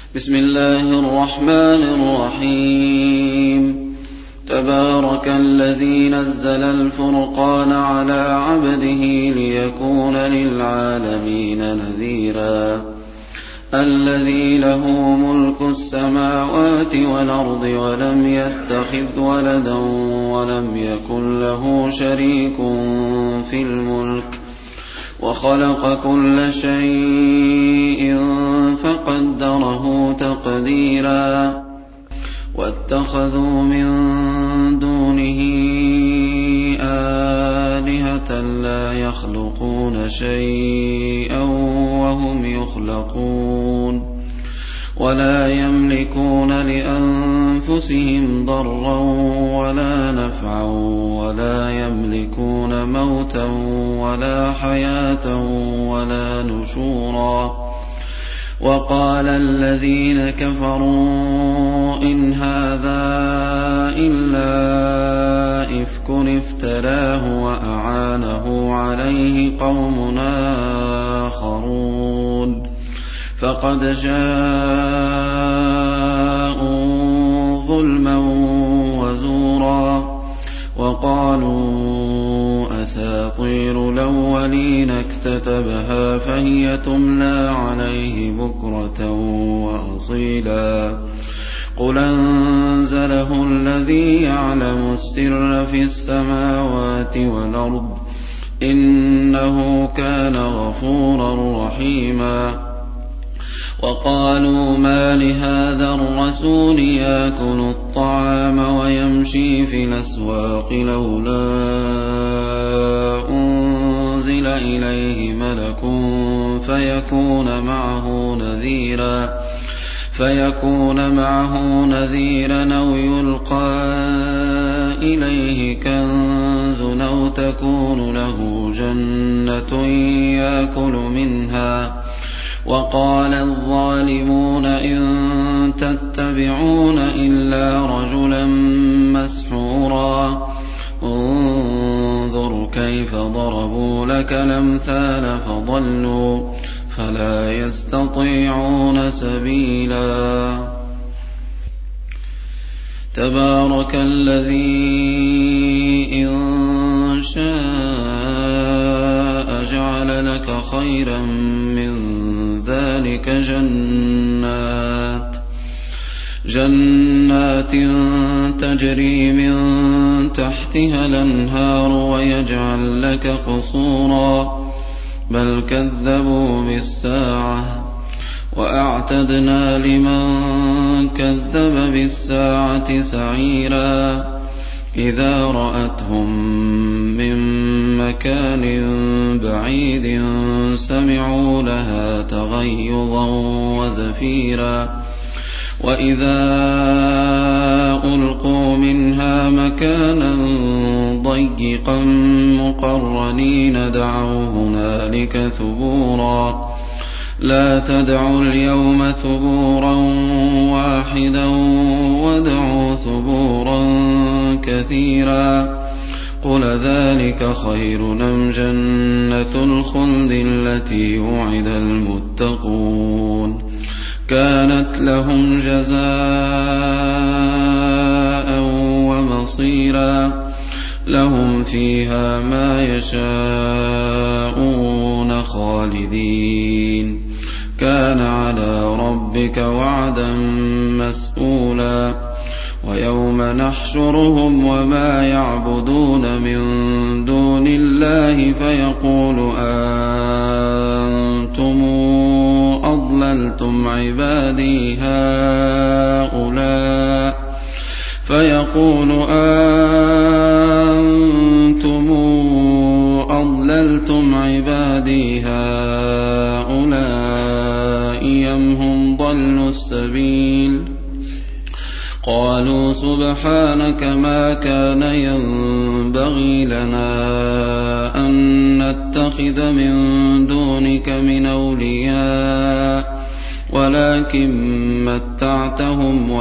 بسم الله الرحمن الرحيم. تبارك الذي نزل الفرقان على عبده ليكون للعالمين نذيرا. الذي له ملك السماوات والأرض ولم يتخذ ولدا ولم يكن له شريك في الملك وخلق كل شيء فقدره تقديرا. واتخذوا من دونه آلهة لا يخلقون شيئا وهم يخلقون ولا يملكون لأنفسهم ضرا ولا نفعا ولا يملكون موتا ولا حياة ولا نشورا. وقال الذين كفروا إن هذا إلا إفك افتراه وأعانه عليه قوم آخرون فقد جاءوا ظلما وزورا. وقالوا أساطير الأولين اكتتبها فهي تملى عليه بكرة وأصيلا. قل أنزله الذي يعلم السر في السماوات والأرض إنه كان غفورا رحيما. وقالوا ما لهذا الرسول يأكل الطعام ويمشي في الأسواق لولا أنزل إليه ملك فيكون معه نذيرا أو يلقى إليه كنز أو تكون له جنة يأكل منها. وقال الظالمون إن تتبعون إلا رجلا مسحورا. انظر كيف ضربوا لك الأمثال فضلوا فلا يستطيعون سبيلا. تبارك الذي إن شاء جعل لك خيرا من ذلك جنات تجري من تحتها الأنهار ويجعل لك قصورا بل كذبوا بالساعة وأعتدنا لمن كذب بالساعة سعيرا. إذا رأتهم من مكان بعيد سمعوا لها تغيظا وزفيرا. وإذا ألقوا منها مكانا ضيقا مقرنين دعوا هنالك ثبورا. لا تدعوا اليوم ثبورا واحدا وادعوا ثبورا كثيرا. قل ذلك خير أم جنة الخلد التي وعد المتقون كانت لهم جزاء ومصيرا. لهم فيها ما يشاءون خالدين كان على ربك وعدا مسئولا. ويوم نحشرهم وما يعبدون من دون الله فيقول أنتم أضللتم عبادي هؤلاء أم هم ضلوا السبيل. قالوا سبحانك ما كان ينبغي لنا أن نتخذ من دونك من أولياء ولكن متعتهم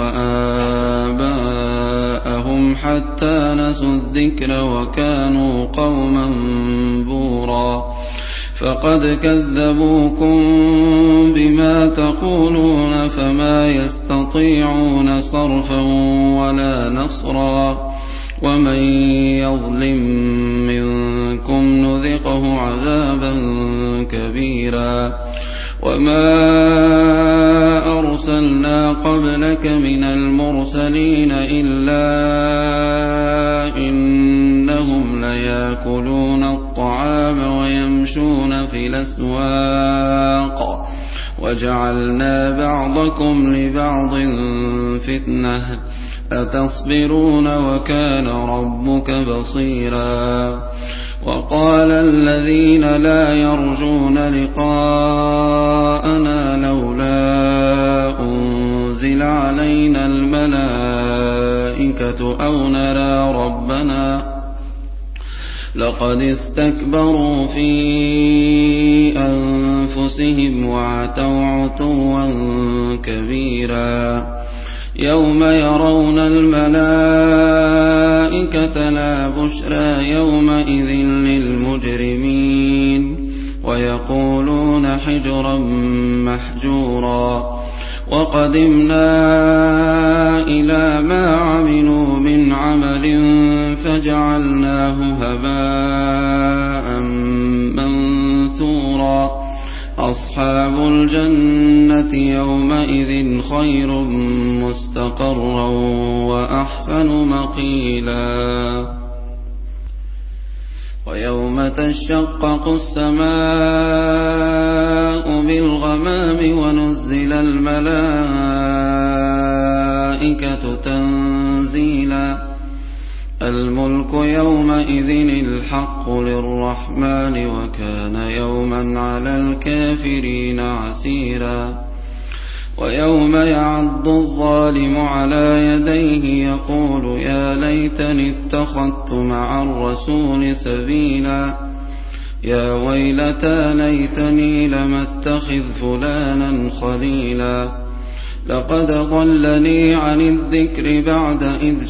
وآباءهم حتى نسوا الذكر وكانوا قوما بورا. فقد كذبوكم بما تقولون فما يستطيعون صرفا ولا نصرا ومن يظلم منكم نذقه عذابا كبيرا وما أرسلنا قبلك من المرسلين إلا إنهم ليأكلون الطعام ويمشون في الأسواق وجعلنا بعضكم لبعض فتنة أتصبرون وكان ربك بصيرا وقال الذين لا يرجون لقاءنا لولا أنزل علينا الملائكة أو نرى ربنا لقد استكبروا في أنفسهم وعتوا عتوا كبيرا يوم يرون الملائكة لا بشرى يومئذ للمجرمين ويقولون حجرا محجورا وقدمنا إلى ما عملوا من عمل فجعلناه هباء منثورا أصحاب الجنة يومئذ خير مستقرا وأحسن مقيلا ويوم تشقق السماء بالغمام ونزل الملائكة تنزيلا الملك يومئذ الحق للرحمن وكان يوما على الكافرين عسيرا ويوم يعض الظالم على يديه يقول يا ليتني اتخذت مع الرسول سبيلا يا ويلتى ليتني لم اتخذ فلانا خليلا لقد ضلني عن الذكر بعد إذ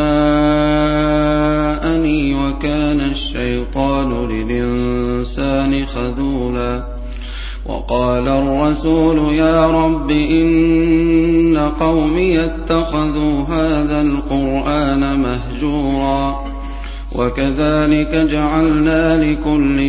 جاءني وكان الشيطان للإنسان خذولا وقال الرسول يا رب إن قومي اتخذوا هذا القرآن مهجورا وكذلك جعلنا لكل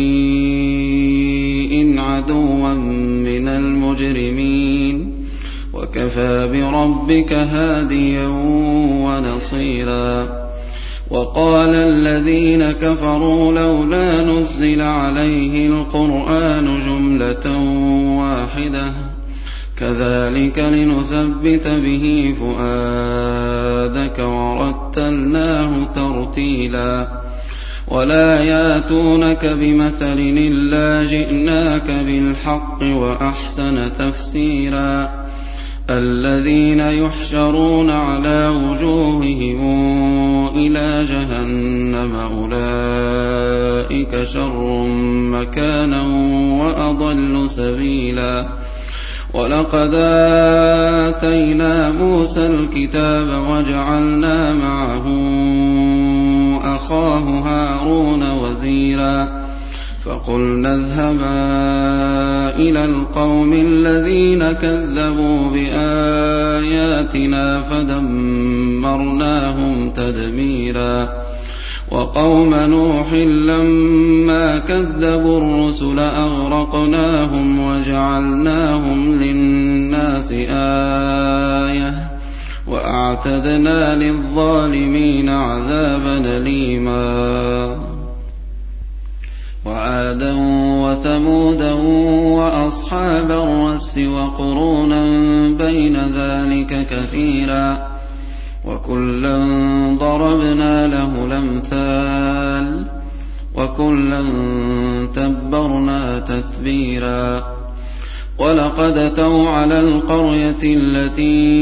نبي عدوا من المجرمين وكفى بربك هاديا ونصيرا وقال الذين كفروا لولا نزل عليه القرآن جملة واحدة كذلك لنثبت به فؤادك ورتلناه ترتيلا ولا ياتونك بمثل إلا جئناك بالحق وأحسن تفسيرا الذين يحشرون على وجوههم إلى جهنم أولئك شر مكانا وأضل سبيلا ولقد آتينا موسى الكتاب وجعلنا معه أخاه هارون وزيرا فقلنا اذهبا إلى القوم الذين كذبوا بآياتنا فدمرناهم تدميرا وقوم نوح لما كذبوا الرسل أغرقناهم وجعلناهم للناس آية وأعتدنا للظالمين عذابا أليما وعادا وثمودا وأصحاب الرس وقرونا بين ذلك كثيرا وكلا ضربنا له الأمثال وكلا تبرنا تتبيرا ولقد أتوا على القرية التي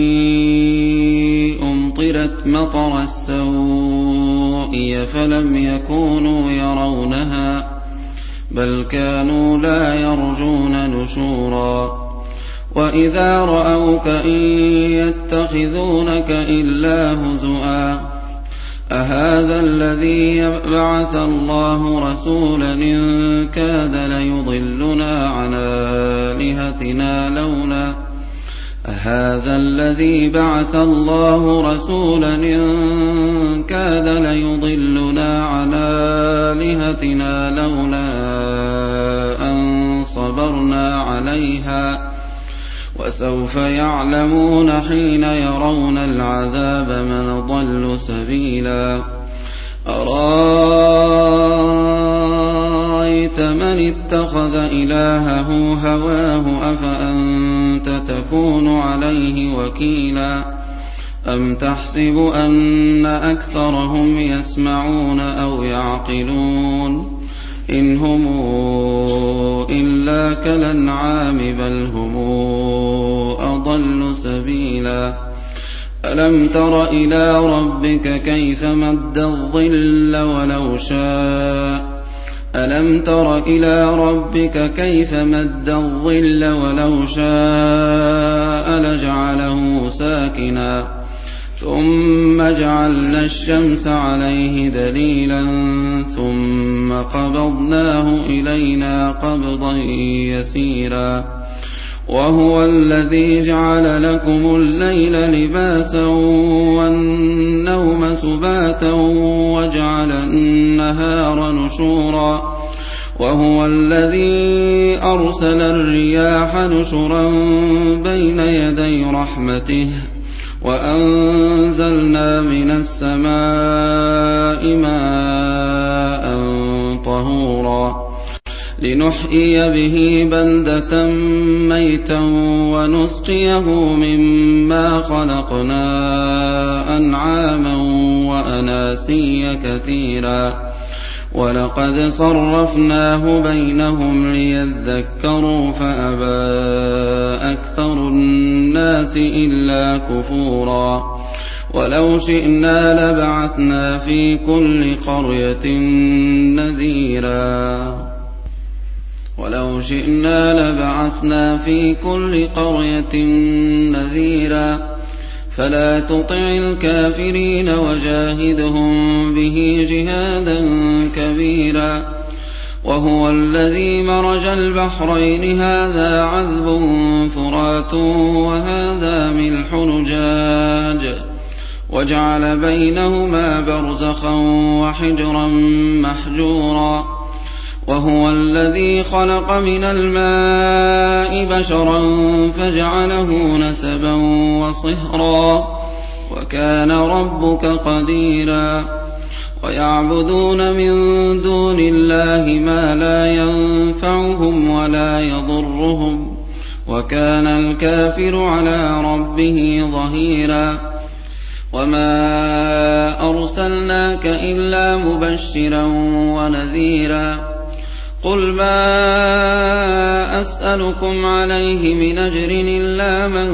أمطرت مطر السوء فلم يكونوا يرونها بل كانوا لا يرجون نشورا وإذا رأوك إن يتخذونك إلا هزؤا أهذا الذي يبعث الله رسولا إن كاد ليضلنا عن آلهتنا لولا أن صبرنا عليها وسوف يعلمون حين يرون العذاب من ضل سبيلا أرأيت من اتخذ إلهه هواه أفأنت تكون عليه وكيلا أم تحسب أن أكثرهم يسمعون أو يعقلون إن هم إلا كالأنعام بل هم أضل سبيلا ألم تر إلى ربك كيف مد الظل ولو شاء لجعله ساكنا ثم جعلنا الشمس عليه دليلا ثم قبضناه إلينا قبضا يسيرا وهو الذي جعل لكم الليل لباسا والنوم سباتا وجعل النهار نشورا وهو الذي أرسل الرياح نشرا بين يدي رحمته وأنزلنا من السماء ماء طهورا لنحيي به بلدة ميتا ونسقيه مما خلقنا أنعاما وأناسيا كثيرا ولقد صرفناه بينهم ليذكروا فأبى أكثر الناس إلا كفورا ولو شئنا لبعثنا في كل قرية نذيرا فلا تطع الكافرين وجاهدهم به جهادا كبيرا وهو الذي مرج البحرين هذا عذب فرات وهذا ملح نجاج وجعل بينهما برزخا وحجرا محجورا وهو الذي خلق من الماء بشرا فجعله نسبا وصهرا وكان ربك قديرا ويعبدون من دون الله ما لا ينفعهم ولا يضرهم وكان الكافر على ربه ظهيرا وما أرسلناك إلا مبشرا ونذيرا قل ما أسألكم عليه من أجر إلا من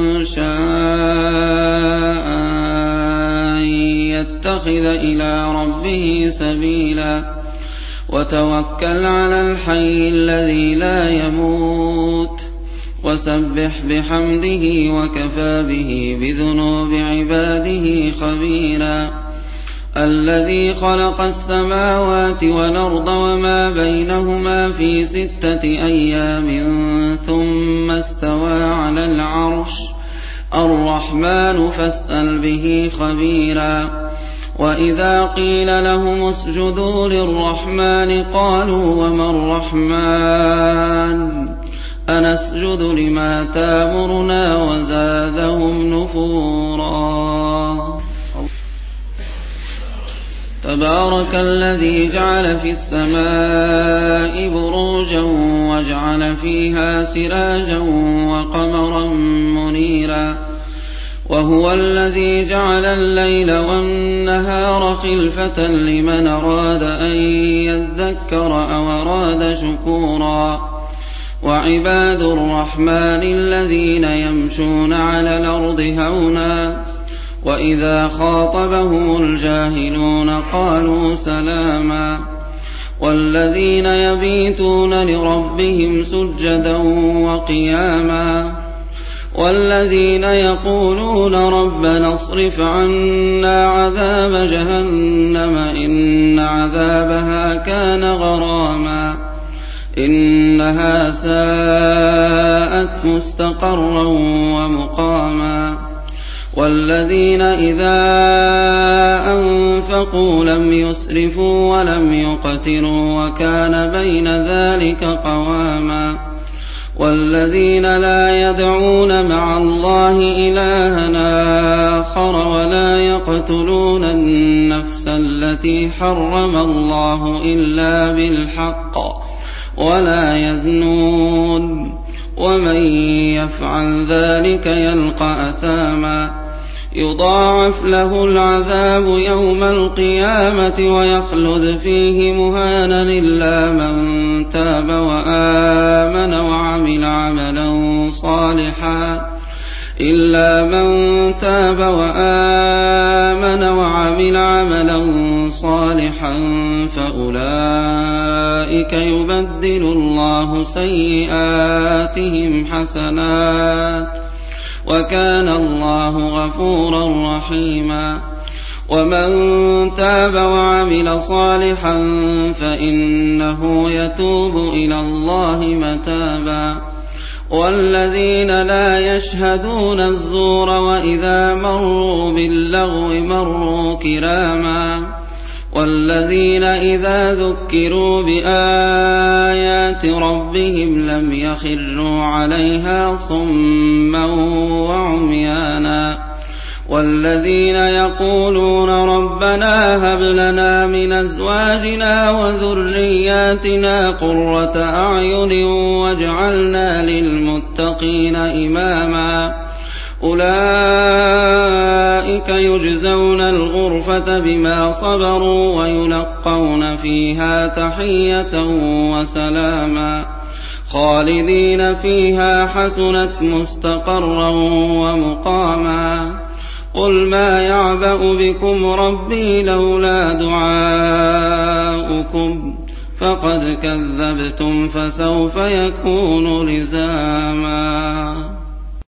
شاء أن يتخذ إلى ربه سبيلا وتوكل على الحي الذي لا يموت وسبح بحمده وكفى به بذنوب عباده خبيرا الذي خلق السماوات والأرض وما بينهما في 6 أيام ثم استوى على العرش الرحمن فاسأل به خبيرا وإذا قيل لهم اسجدوا للرحمن قالوا وما الرحمن أنسجد لما تامرنا وزادهم نفورا تبارك الذي جعل في السماء بروجا وجعل فيها سراجا وقمرا منيرا وهو الذي جعل الليل والنهار خلفة لمن أراد أن يذكر أو أراد شكورا وعباد الرحمن الذين يمشون على الأرض هونا وإذا خاطبهم الجاهلون قالوا سلاما والذين يبيتون لربهم سجدا وقياما والذين يقولون ربنا اصرف عنا عذاب جهنم إن عذابها كان غراما إنها ساءت مستقرا ومقاما والذين إذا أنفقوا لم يسرفوا ولم يقتروا وكان بين ذلك قواما والذين لا يدعون مع الله إلها آخر ولا يقتلون النفس التي حرم الله إلا بالحق ولا يزنون ومن يفعل ذلك يلقى أثاما يضاعف له العذاب يوم القيامة ويخلد فيه مهانا إلا من تاب وآمن وعمل عملا صالحا فأولئك يبدل الله سيئاتهم حسنات وكان الله غفورا رحيما ومن تاب وعمل صالحا فإنه يتوب إلى الله متابا والذين لا يشهدون الزور وإذا مروا باللغو مروا كراما والذين إذا ذكروا بآيات ربهم لم يخروا عليها صما وعميانا والذين يقولون ربنا هب لنا من أزواجنا وذرياتنا قرة أعين واجعلنا للمتقين إماما أولئك يجزون الغرفة بما صبروا ويلقون فيها تحية وسلاما خالدين فيها حسنت مستقرا ومقاما قل ما يعبأ بكم ربي لولا دعاؤكم فقد كذبتم فسوف يكون لزاما